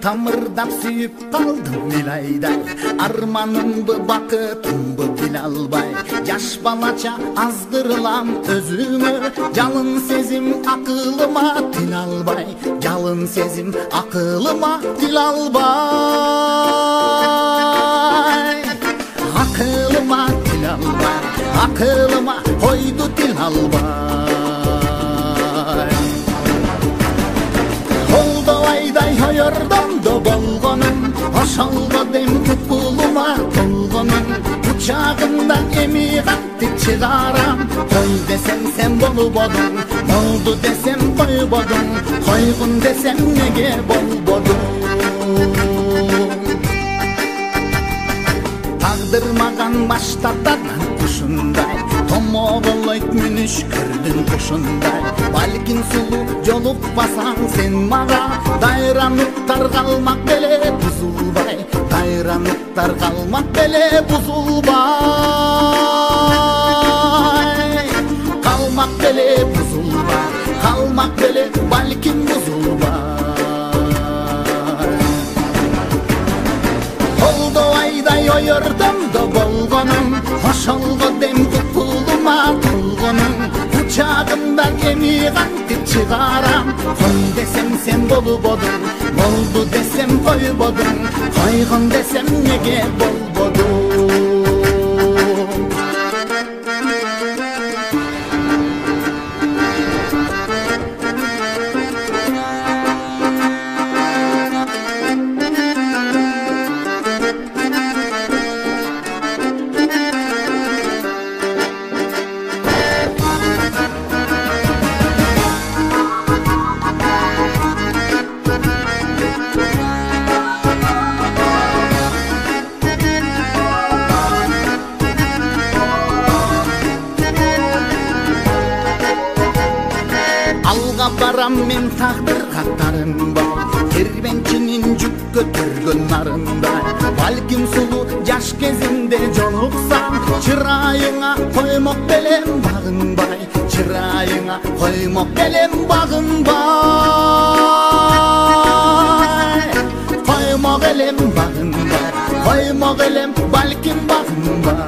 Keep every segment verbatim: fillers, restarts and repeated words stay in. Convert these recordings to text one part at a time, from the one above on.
тамырдап сүйүп калдым эл айдай, арманымбы бакытымбы биле албай, жаш балача аздырылам өзүмө, жалын сезим акылыма тил албай, жалын сезим акылыма тил албай, акылыма тил албай, акылыма койду тил албай. Колдобайдай ойордомдо болгонум, ошолго дем кукулума толгонум, кучагымдан эми кантип чыгарам, кой десем сен болбодуң, болду десем койбодуң, койгун десем неге болбодуң. Тагдыр маган баштатадан ушундай, томоголойт мүнүш көрдүң ушундай, балкин сулуу жолукпасаң сен мага, дайрануктар калмак беле бузулбай, дайрануктар калмак беле бузулбай, калмак беле бузулбай, калмак беле балкин бузулбай. Колдобайдай ойордомдо болгонум, ошолго дем кукулума толгонум, кучагымдан эми кантип чыгарам, кой десем сен болбодуң, болду десем койбодуң, койгон десем неге болбодуң. Барам мен тагдыр каттарынбай, кербенчинин жүк көтөргөн нарындай, балким сулуу жаш кезимде жолуксам, чырайыңа коймок белем багынбай, чырайыңа коймок белем багынбай, коймок элем багынбай, коймок элем балким багынбай.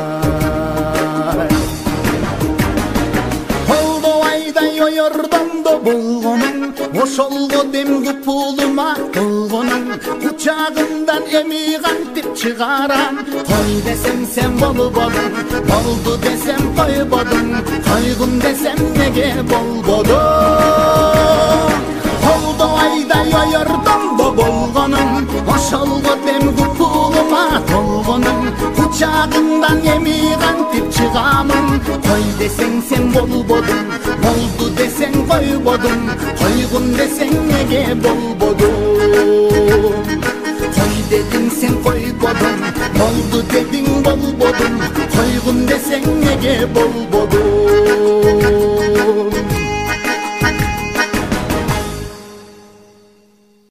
Колдобайдай ойордомдо болгонум, ошолго дем купулума толгонум, кучагымдан эми кантип чыгарам, кой десем сен болбодуң, болду десем койбодуң, койгун десем неге болбодуң. Колдобайдай ойордомдо болгонум, ошолго дем купулума толгонум, кучагымдан эми кантип чыгамын, кой десең сен болбодуң, болду десең койбодуң, койгун десең неге болбодуң. Кой дедиң сен койбодуң, болду дедиң болбодуң, койгун десең неге болбодуң.